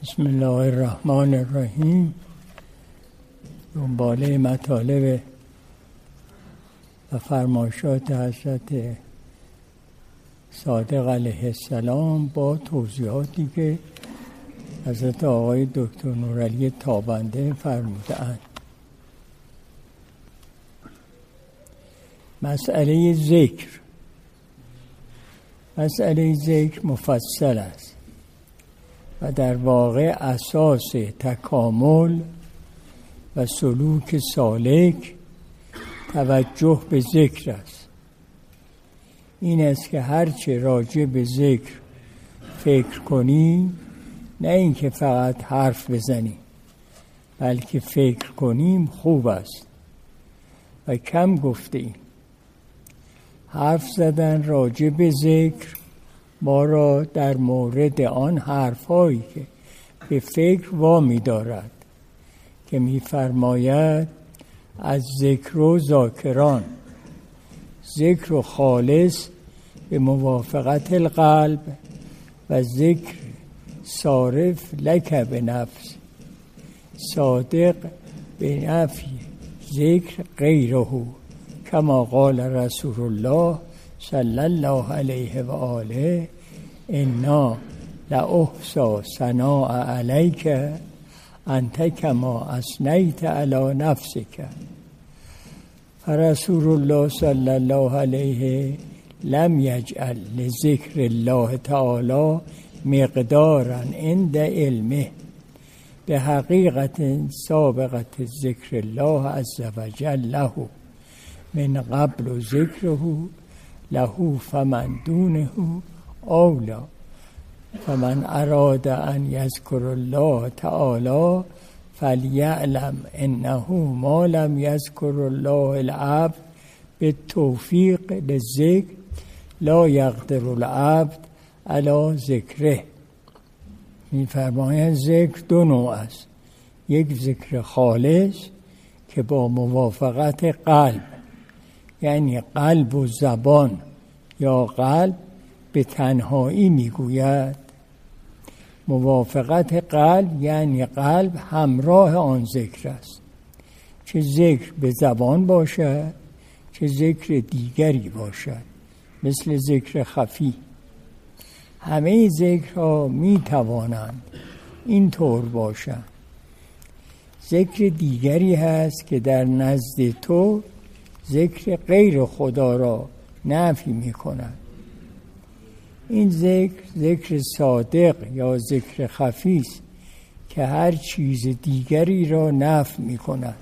بسم الله الرحمن الرحیم. دنباله مطالب و فرمایشات حضرت صادق علیه السلام با توضیحاتی که حضرت آقای دکتر نورعلی تابنده فرموده‌اند. مسئله ذکر مفصل است و در واقع اساس تکامل و سلوک سالک توجه به ذکر است. این است که هرچه راجع به ذکر فکر کنیم، نه اینکه فقط حرف بزنیم، بلکه فکر کنیم خوب است و کم گفتیم. حرف زدن راجع به ذکر ما را در مورد آن حرف‌هایی که به فکر وامی دارد که می‌فرماید از ذکر و ذاکران، ذکر و خالص به موافقت القلب و ذکر صارف لک به نفس، صادق به نفی ذکر غیره، کما قال رسول الله صلی الله علیه و آله انا لاحصی ثناء علیک انت کما اثنیت علی نفسک. فرسول الله صلی الله علیه لم یجعل لذکر الله تعالی مقدارا عند علمه به حقیقت سابقت ذکر الله عز وجل له من قبل ذکره له فمن دونه اولا. فمن اراد ان یذکر الله تعالی فلیعلم انه ما لم یذکر الله العبد بالتوفیق للذکر لا یقدر العبد علی ذکره. می‌فرمایند ذکر دو نوع است. یک ذکر خالص که با موافقت قلب، یعنی قلب و زبان یا قلب به تنهایی میگوید. موافقت قلب یعنی قلب همراه آن ذکر است، چه ذکر به زبان باشد چه ذکر دیگری باشد، مثل ذکر خفی. همه ذکرها می توانند این طور باشند. ذکر دیگری هست که در نزد تو ذکر غیر خدا را نفی می کند. این ذکر صادق یا ذکر خفی است که هر چیز دیگری را نفی می کند.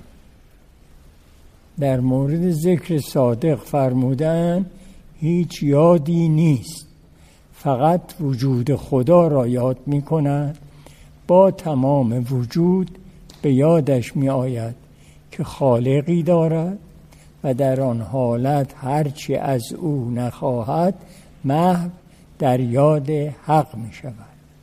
در مورد ذکر صادق فرمودن هیچ یادی نیست، فقط وجود خدا را یاد می کند. با تمام وجود به یادش می آید که خالقی دارد و در آن حالت هرچی از او نخواهد محو در یاد حق می شود.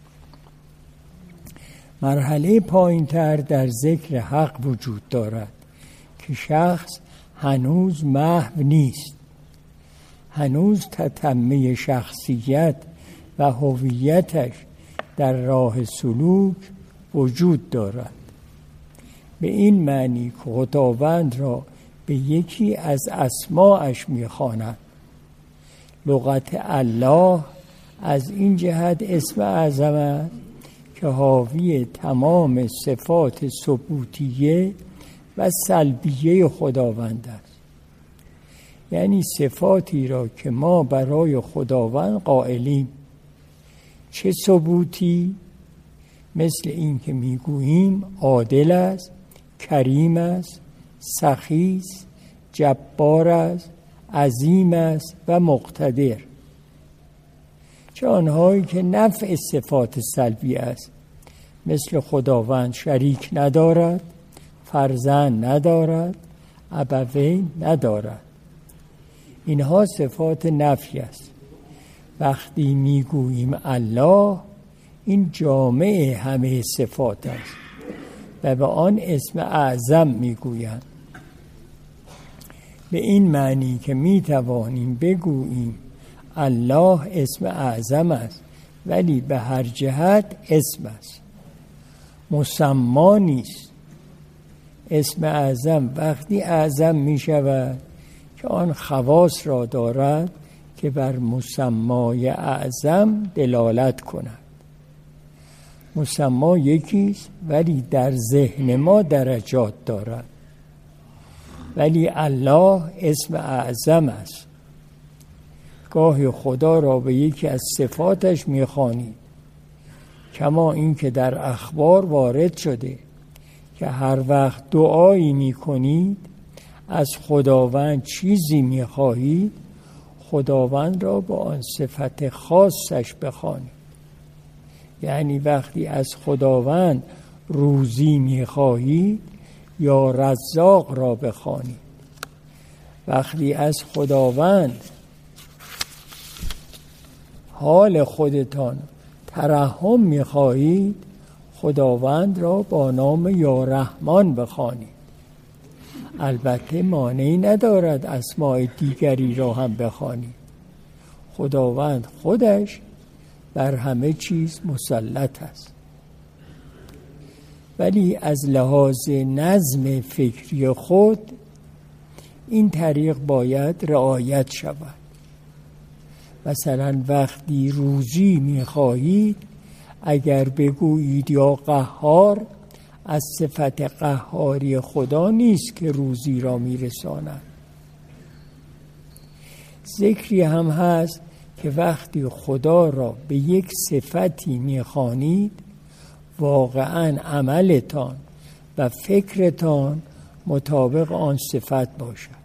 مرحله پایین‌تر در ذکر حق وجود دارد که شخص هنوز محو نیست، هنوز تتمه شخصیت و هویتش در راه سلوک وجود دارد. به این معنی که خداوند را به یکی از اسماءش می‌خواند. لغت الله از این جهت اسم اعظم است که حاوی تمام صفات ثبوتیه و سلبیه خداوند است. یعنی صفاتی را که ما برای خداوند قائلیم، چه ثبوتی، مثل این که میگوییم عادل است، کریم است، سخی است، جبار است، عظیم است و مقتدر، چه آنهایی که نفع صفات سلبی است، مثل خداوند شریک ندارد، فرزند ندارد، ابوین ندارد. اینها صفات نفی است. وقتی میگوییم الله، این جامع همه صفات است و به آن اسم اعظم میگویند. به این معنی که میتوانیم بگوییم الله اسم اعظم است، ولی به هر جهت اسم است. مسما نیست. اسم اعظم وقتی اعظم می شود که آن خواص را دارد که بر مسمای اعظم دلالت کند. مسما یکیست ولی در ذهن ما درجات دارد. ولی الله اسم اعظم است. گاهی خدا را به یکی از صفاتش می‌خوانید، کما این که در اخبار وارد شده که هر وقت دعایی می‌کنید از خداوند چیزی می‌خواهید، خداوند را با آن صفت خاصش بخوانید. یعنی وقتی از خداوند روزی می‌خواهید یا رزاق را بخوانید. وقتی از خداوند حال خودتان ترحم می‌خواهید، خداوند را با نام یا رحمان بخوانید. البته مانعی ندارد اسماء دیگری را هم بخوانید. خداوند خودش بر همه چیز مسلط است. ولی از لحاظ نظم فکری خود این طریق باید رعایت شود. مثلا وقتی روزی می‌خواهید اگر بگویید یا قهار، از صفت قهاری خدا نیست که روزی را میرساند. ذکری هم هست که وقتی خدا را به یک صفتی میخوانید واقعا عملتان و فکرتان مطابق آن صفت باشد.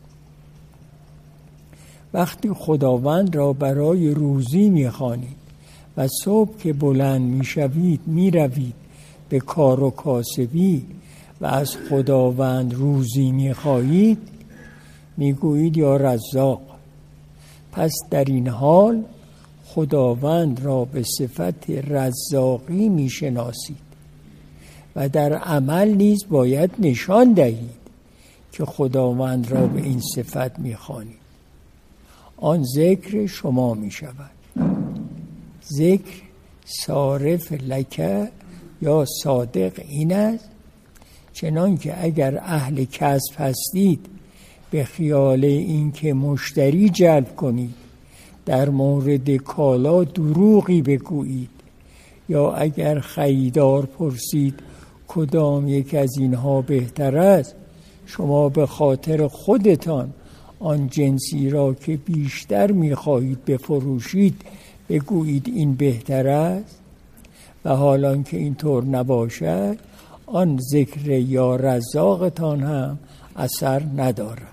وقتی خداوند را برای روزی میخوانید و صبح که بلند میشوید میروید به کار و کاسبی و از خداوند روزی میخواهید، میگویید یا رزاق. پس در این حال خداوند را به صفت رزاقی میشناسید و در عمل نیز باید نشان دهید که خداوند را به این صفت میخوانید. آن ذکر شما میشود. ذکر صارف لکه یا صادق این است چنان که اگر اهل کسب هستید به خیال این که مشتری جلب کنید در مورد کالا دروغی بگویید، یا اگر خریدار پرسید کدام یک از اینها بهتر است، شما به خاطر خودتان آن جنسی را که بیشتر می‌خواهید بفروشید بگویید این بهتر است. و حالان که اینطور نباشد آن ذکر یا رزاقتان هم اثر ندارد.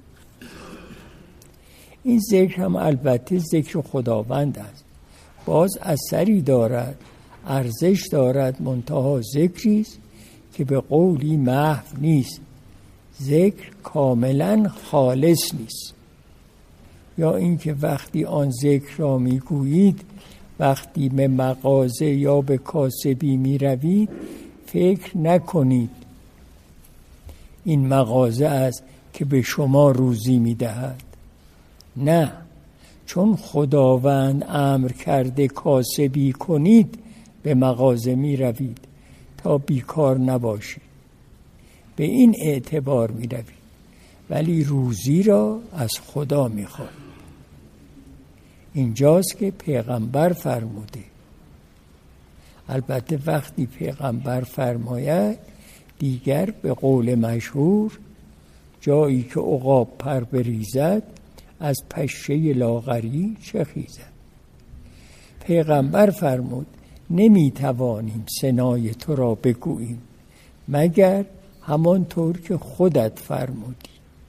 این ذکر هم البته ذکر خداوند است، باز اثری دارد، ارزش دارد، منتها ذکری است که به قولی محو نیست. ذکر کاملا خالص نیست. یا اینکه وقتی آن ذکر را میگویید وقتی به مغازه یا به کاسبی می روید فکر نکنید این مغازه است که به شما روزی می دهد. نه، چون خداوند امر کرده کاسبی کنید به مغازه می روید تا بیکار نباشید. به این اعتبار می روید، ولی روزی را از خدا می خواهید. اینجاست که پیغمبر فرموده. البته وقتی پیغمبر فرماید دیگر به قول مشهور جایی که عقاب پر بریزد از پشه لاغری چه خیزد. پیغمبر فرمود نمیتوانیم ثنای تو را بگوییم مگر همانطور که خودت فرمودی.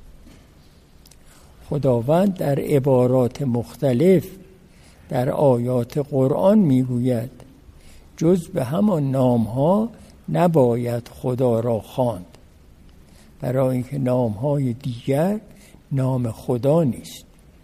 خداوند در عبارات مختلف در آیات قرآن میگوید جز به همان نامها نباید خدا را خواند، برای اینکه نامهای دیگر نام خدا نیست.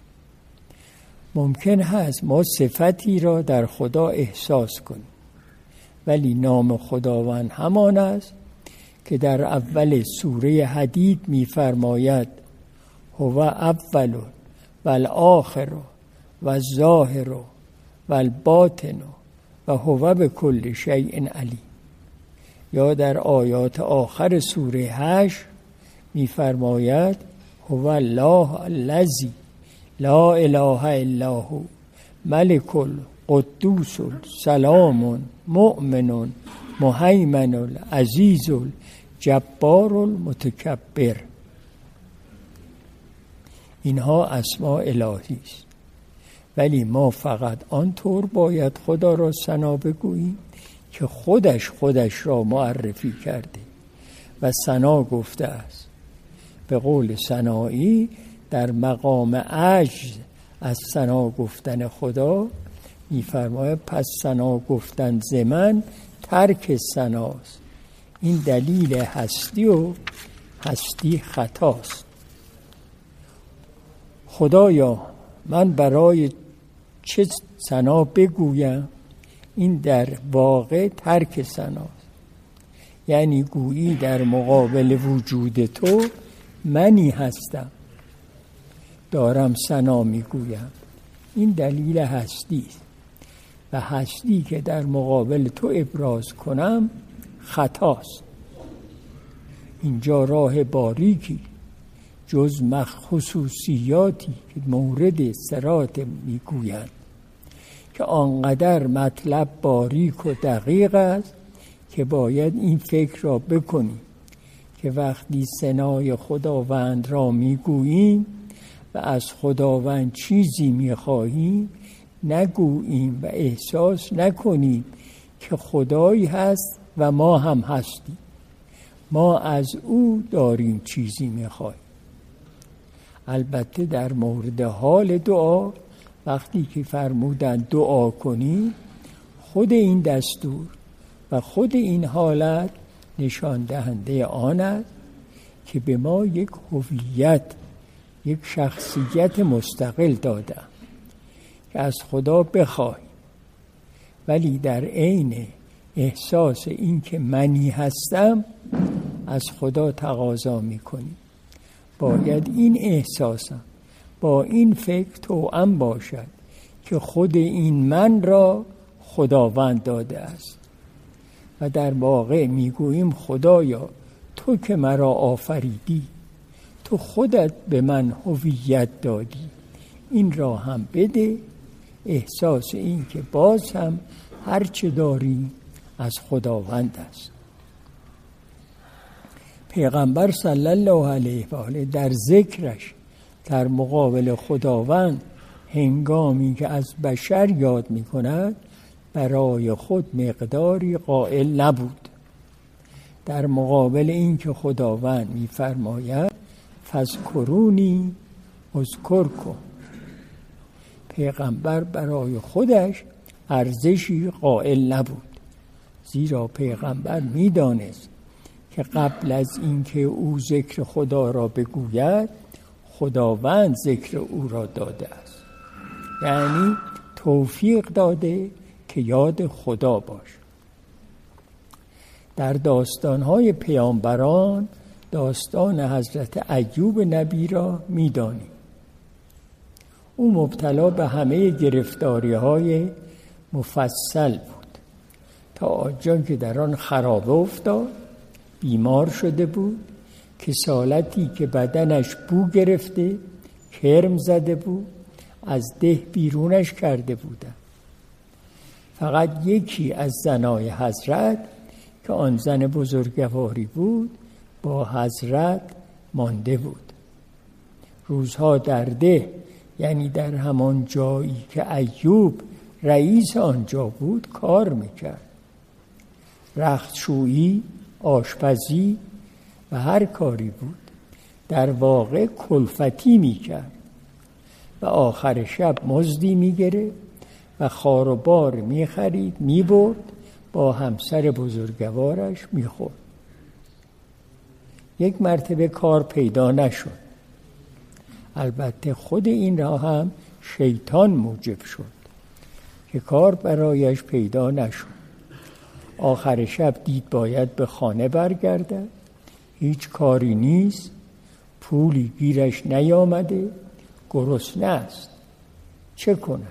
ممکن هست ما صفتی را در خدا احساس کنیم، ولی نام خداوند همان است که در اول سوره حدید می‌فرماید هو اول و الاخر و الظاهر و الباطن و هو بكل شیء علیم. یا در آیات آخر سوره 8 می‌فرماید هو الله الذی لا اله الا هو ملک القدوس السلام مؤمن مهیمن العزیز الجبار المتکبر. اینها اسماء الهی است، ولی ما فقط آنطور باید خدا را ثنا بگوییم که خودش را معرفی کرده و ثنا گفته است. به قول سنایی در مقام عجز از ثنا گفتن خدا می‌فرماید پس ثنا گفتن ز من ترک ثناست. این دلیل هستی و هستی خطاست. خدایا من برای چه ثنا بگویم؟ این در واقع ترک ثناست، یعنی گویی در مقابل وجود تو منی هستم دارم ثنا میگویم. این دلیل هستی است و هستی که در مقابل تو ابراز کنم خطاست. اینجا راه باریکی جز خصوصیاتی که مورد صراط میگویند که آنقدر مطلب باریک و دقیق است که باید این فکر را بکنیم که وقتی ثنای خداوند را میگوییم و از خداوند چیزی میخواهیم نگوییم و احساس نکنیم که خدایی هست و ما هم هستیم. ما از او داریم چیزی میخواهیم. البته در مورد حال دعا وقتی که فرمودن دعا کنی، خود این دستور و خود این حالت نشان دهنده آن است که به ما یک هویت، یک شخصیت مستقل داده که از خدا بخواهیم، ولی در عین احساس این که منی هستم از خدا تقاضا میکنیم. باید این احساسم با این فکر توأم باشد که خود این من را خداوند داده است و در واقع میگوییم خدایا تو که مرا آفریدی، تو خودت به من هویت دادی، این را هم بده. احساس این که باز هم هرچه داری از خداوند است. پیغمبر صلی الله علیه و آله در ذکرش در مقابل خداوند هنگامی که از بشر یاد می کند برای خود مقداری قائل نبود. در مقابل این که خداوند می فرماید فذکرونی اذکرکم، پیغمبر برای خودش ارزشی قائل نبود، زیرا پیغمبر می دانست که قبل از اینکه او ذکر خدا را بگوید خداوند ذکر او را داده است، یعنی توفیق داده که یاد خدا باش. در داستان‌های پیامبران داستان حضرت ایوب نبی را می‌دانیم. او مبتلا به همه گرفتاری‌های مفصل بود تا آنجا که در آن خرابه افتاد، بیمار شده بود، کسالتی که بدنش بو گرفته کرم زده بود، از ده بیرونش کرده بودند. فقط یکی از زنای حضرت که آن زن بزرگواری بود با حضرت مانده بود. روزها در ده، یعنی در همان جایی که ایوب رئیس آنجا بود کار میکرد. رختشویی، آشپزی و هر کاری بود در واقع کلفتی میکرد و آخر شب مزدی میگرفت و خار و بار میخرید میبرد با همسر بزرگوارش میخورد. یک مرتبه کار پیدا نشد. البته خود این را هم شیطان موجب شد که کار برایش پیدا نشد. آخر شب دید باید به خانه برگردد، هیچ کاری نیست، پولی گیرش نیامده، گرسنه است. چه کنه؟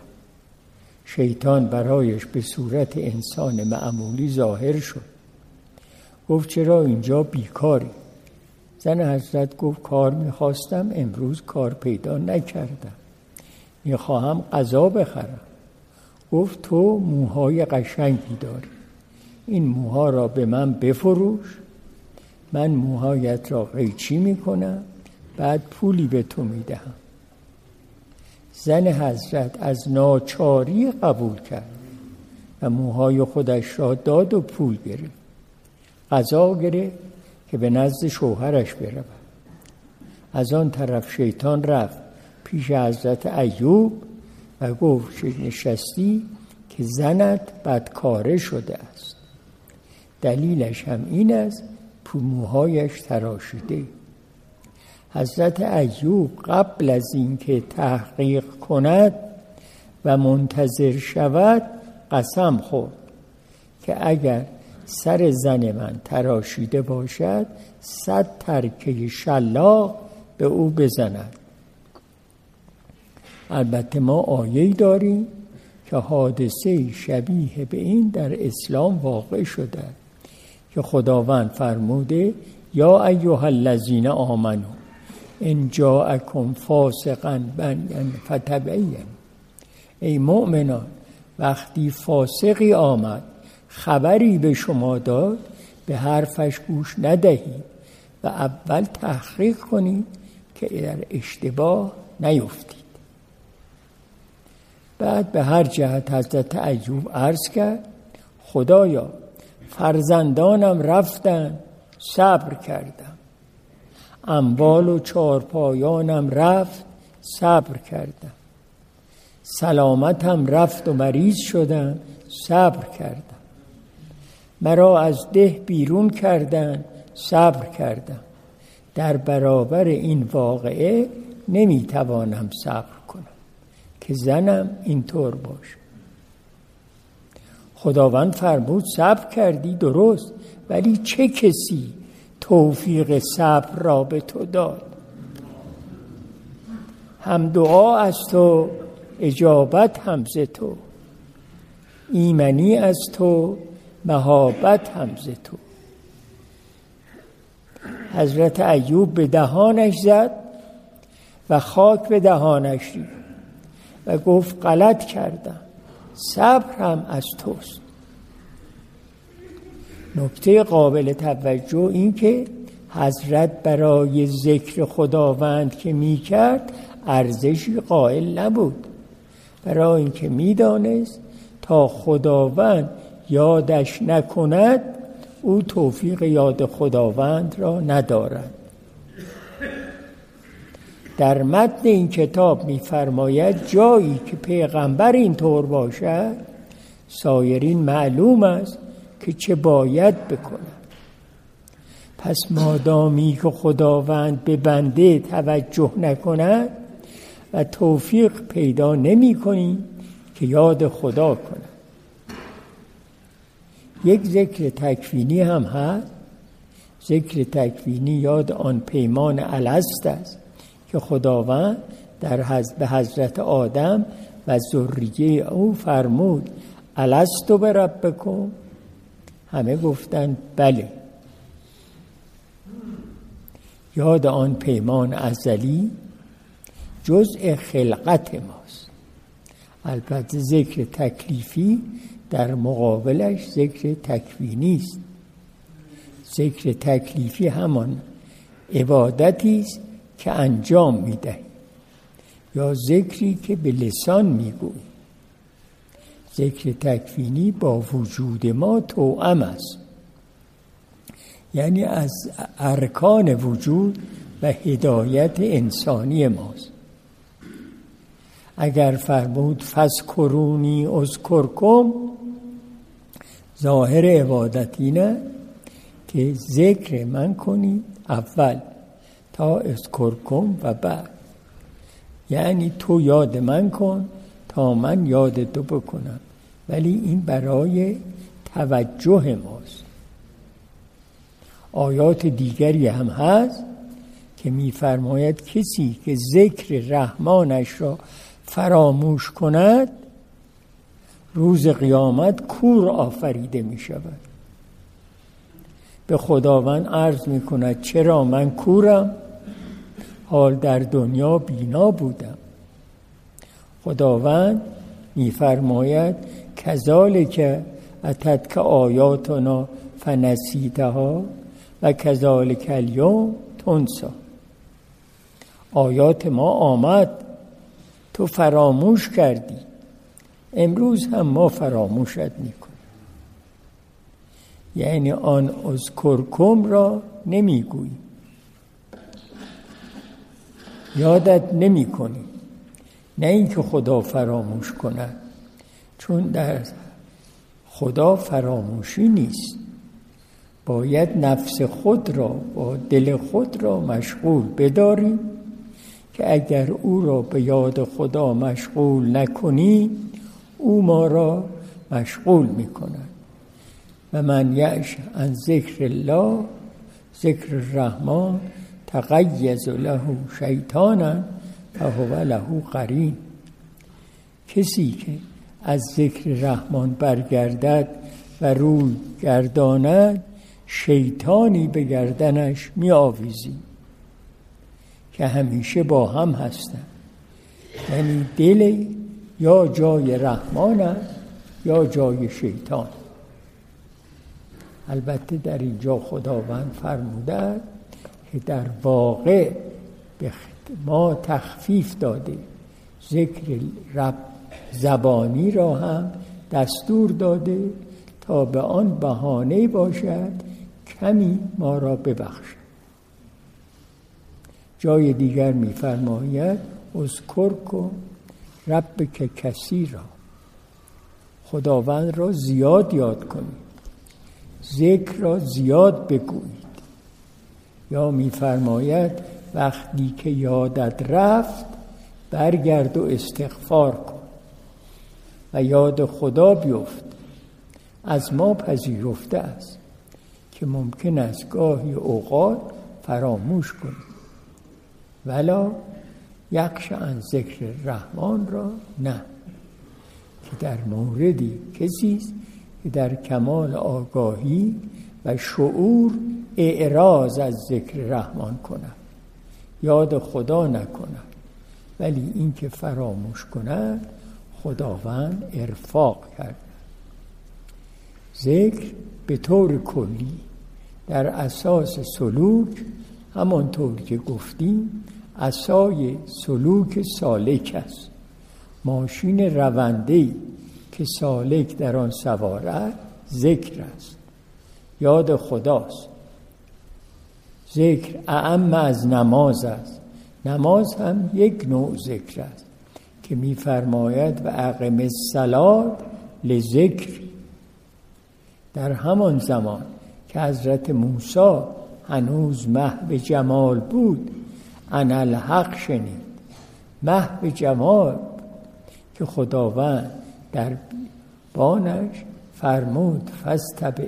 شیطان برایش به صورت انسان معمولی ظاهر شد. گفت چرا اینجا بیکاری؟ زن حضرت گفت کار میخواستم، امروز کار پیدا نکردم، میخواهم غذا بخرم. گفت تو موهای قشنگی داری، این موها را به من بفروش، من موهایت را قیچی میکنم، بعد پولی به تو میدهم. زن حضرت از ناچاری قبول کرد و موهای خودش را داد و پول گرفت. غذا گرفت که به نزد شوهرش برود. از آن طرف شیطان رفت پیش حضرت ایوب و گفت چه نشستی که زنت بدکاره شده است. دلیلش هم این است موهایش تراشیده. حضرت ایوب قبل از اینکه تحقیق کند و منتظر شود قسم خورد که اگر سر زن من تراشیده باشد 100 ترکه شلاق به او بزند. البته ما آیه‌ای داریم که حادثه شبیه به این در اسلام واقع شده که خداوند فرموده یا ایها الذین آمنو ان جاءکم فاسق بنبأ فتبینوا. ای مؤمنان وقتی فاسقی آمد خبری به شما داد به حرفش گوش ندهید و اول تحقیق کنید که در اشتباه نیفتید. بعد به هر جهت حضرت ایوب عرض کرد خدایا فرزندانم رفتن صبر کردم، اموال و چارپایانم رفت صبر کردم، سلامتم رفت و مریض شدم صبر کردم، مرا از ده بیرون کردن صبر کردم. در برابر این واقعه نمیتوانم صبر کنم که زنم اینطور باشه. خداوند فرمود صبر کردی درست، ولی چه کسی توفیق صبر را به تو داد؟ هم دعا از تو، اجابت هم ز تو، ایمنی از تو، مهابت هم ز تو. حضرت ایوب به دهانش زد و خاک به دهانش ریخت و گفت غلط کردم، صبر هم از توست. نکته قابل توجه این که حضرت برای ذکر خداوند که می کرد ارزشی قائل نبود، برای اینکه می دانست تا خداوند یادش نکند او توفیق یاد خداوند را ندارد. در متن این کتاب می‌فرماید جایی که پیغمبر اینطور باشد سایرین معلوم است که چه باید بکنند. پس مادامی که خداوند به بنده توجه نکند و توفیق پیدا نمی کنیم که یاد خدا کند. یک ذکر تکوینی هم هست. ذکر تکوینی یاد آن پیمان الست است که خداوند به حضرت آدم و ذریه او فرمود الستو بربکم؟ همه گفتند بله. یاد آن پیمان ازلی جزء خلقت ماست. البته ذکر تکلیفی در مقابلش ذکر تکوینی است. ذکر تکلیفی همان عبادتی است که انجام می‌دهیم یا ذکری که به لسان میگوییم. ذکر تکوینی با وجود ما توأم است، یعنی از ارکان وجود و هدایت انسانی ماست. اگر فرمود فذکرونی اذکرکم، ظاهر عبادت اینه که ذکر من کنید اول تا اذکرکم و بعد، یعنی تو یاد من کن تا من یاد تو بکنم، ولی این برای توجه ماست. آیات دیگری هم هست که می‌فرماید کسی که ذکر رحمانش را فراموش کند روز قیامت کور آفریده می شود. به خداوند عرض میکند چرا من کورم، حال در دنیا بینا بودم. خداوند میفرماید کذالک اتتک آیاتنا فنسیتها و کذالک الیوم تنسی. آیات ما آمد تو فراموش کردی، امروز هم ما فراموشت میکنیم. یعنی آن اذکرکم را نمیگویی، یادت نمی کنی. نه اینکه خدا فراموش کند، چون در خدا فراموشی نیست. باید نفس خود را و دل خود را مشغول بداریم که اگر او را به یاد خدا مشغول نکنی او ما را مشغول میکند. و من یعش عن ذکر الله ذکر الرحمن تقیض له شیطانا فهو له قرین. کسی که از ذکر رحمان برگردد و روی گرداند شیطانی به گردنش می آویزی که همیشه با هم هستند. یعنی دل یا جای رحمان است یا جای شیطان. البته در اینجا خداوند فرموده که در واقع به ما تخفیف داده، ذکر رب زبانی را هم دستور داده تا به آن بهانه باشد کمی ما را ببخشد. جای دیگر می‌فرماید اذکرکم ربک کثیرا، خداوند را زیاد یاد کنید، ذکر را زیاد بگویید. یا می‌فرماید وقتی که یادت رفت برگرد و استغفار کن و یاد خدا بیفت. از ما پذیرفته است که ممکن است گاهی اوقات فراموش کنیم، ولا یخش عن ذکر رحمان را نه، که در موردی کسی است که در کمال آگاهی و شعور اعراض از ذکر رحمان کند، یاد خدا نکند، ولی این که فراموش کند خداوند ارفاق کرد. ذکر به طور کلی در اساس سلوک، همانطور که گفتیم اسای سلوک سالک است. ماشین رونده‌ای که سالک در آن سوار است ذکر است، یاد خداست. ذکر اعم از نماز است. نماز هم یک نوع ذکر است که می‌فرماید و اقم الصلاة لذکر. در همان زمان که حضرت موسی هنوز محو جمال بود اناالحق شنید، محو جمال که خداوند در بانش فرمود فاستبع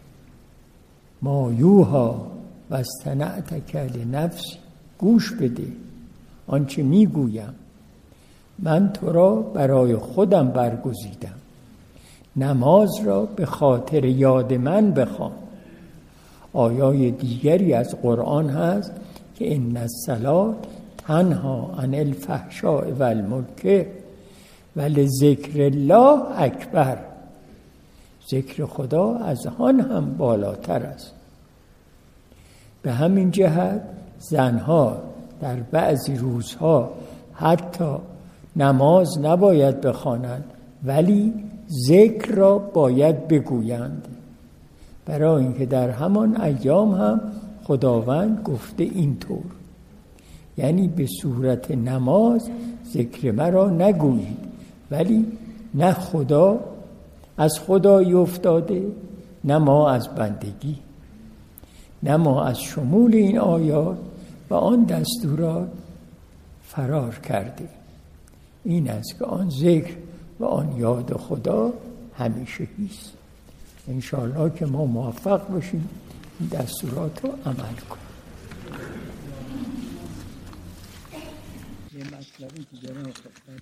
ما یوحی و استنعتک لنفسی، گوش بده آنچه میگویم، من تو را برای خودم برگزیدم، نماز را به خاطر یاد من بخوان. آیای دیگری از قرآن هست که ان الصلاة تنها عن الفحشاء و المنکر ولذکر الله اکبر. ذکر خدا از آن هم بالاتر است. به همین جهت زنها در بعضی روزها حتی نماز نباید بخوانند ولی ذکر را باید بگویند، برای اینکه در همان ایام هم خداوند گفته اینطور، یعنی به صورت نماز ذکر مرا نگویید، ولی نه خدا از خدایی افتاده نه ما از بندگی، نه ما از شمول این آیات و آن دستورات فرار کرده. این است که آن ذکر و آن یاد خدا همیشه است. انشاءالله که ما موفق باشیم این دستورات رو عمل کنیم. یه مطلبی دیگه